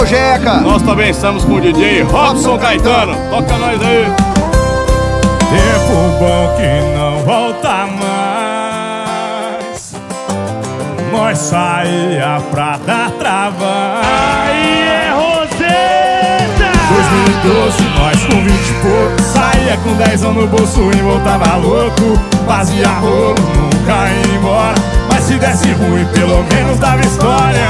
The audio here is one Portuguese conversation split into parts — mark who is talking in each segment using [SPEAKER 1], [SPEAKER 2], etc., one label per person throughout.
[SPEAKER 1] o Jeca.
[SPEAKER 2] Nós também estamos com o DJ Robson Caetano. Toca nós aí.
[SPEAKER 3] Tempo bom que não volta mais. Nós saía pra dar trabalho.
[SPEAKER 4] Aí é Roseta!
[SPEAKER 3] 2012, nós com 20 e pouco. Saía com 10 anos no bolso e voltava louco. Fazia rolo, nunca ia embora. Mas se desse ruim, pelo menos dava história.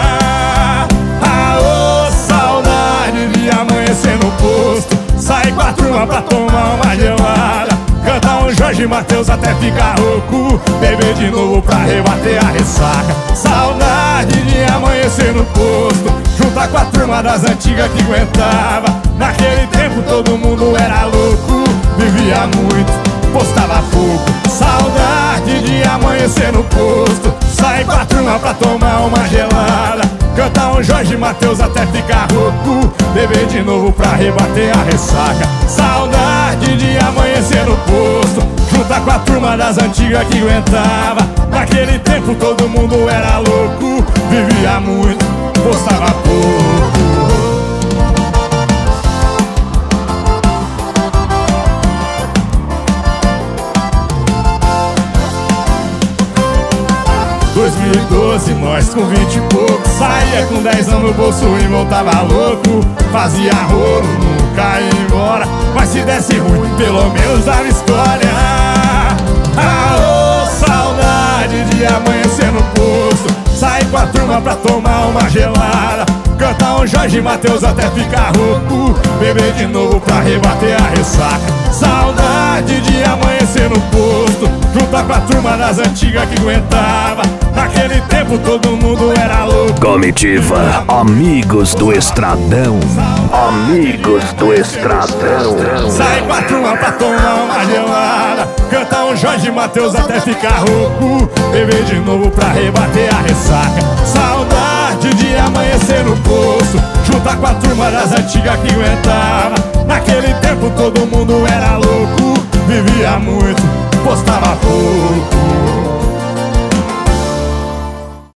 [SPEAKER 3] Aô, saudade de amanhecer no posto. Sair com a turma pra tomar uma gelada. Cantar um Jorge Mateus até ficar rouco. Beber de novo pra rebater a ressaca. Saudade de amanhecer no posto. Juntar com a turma das antigas que aguentava. Naquele tempo todo mundo era louco. Vivia muito, postava pouco. Saudade de amanhecer no posto. Sair com a turma pra tomar uma gelada. Cantar um Jorge Mateus até ficar rouco. Beber de novo pra rebater a ressaca. Saudade de amanhecer no posto. Juntar com a turma das antigas que aguentava. Naquele tempo todo mundo era louco. Vivia muito, postava pouco. Em 2012, nós com 20 e pouco. Saía com 10 anos no bolso e voltava louco. Fazia rolo, nunca ia embora. Mas se desse ruim, pelo menos dava história. Aô, saudade de amanhecer no posto. Sair com a turma pra tomar uma gelada. Cantar um Jorge Mateus até ficar rouco. Beber de novo pra rebater a ressaca. Saudade de amanhecer no posto. Juntar com a turma das antigas que aguentava. Naquele tempo todo mundo era louco.
[SPEAKER 5] Comitiva Amigos do Estradão. Amigos do Estradão.
[SPEAKER 3] Sai com a turma pra tomar uma gelada. Cantar um Jorge Mateus até ficar rouco. Beber de novo pra rebater a ressaca. Saudade de amanhecer no poço. Juntar com a turma das antigas que aguentava. Naquele tempo todo mundo era louco. Vivia muito, postava pouco.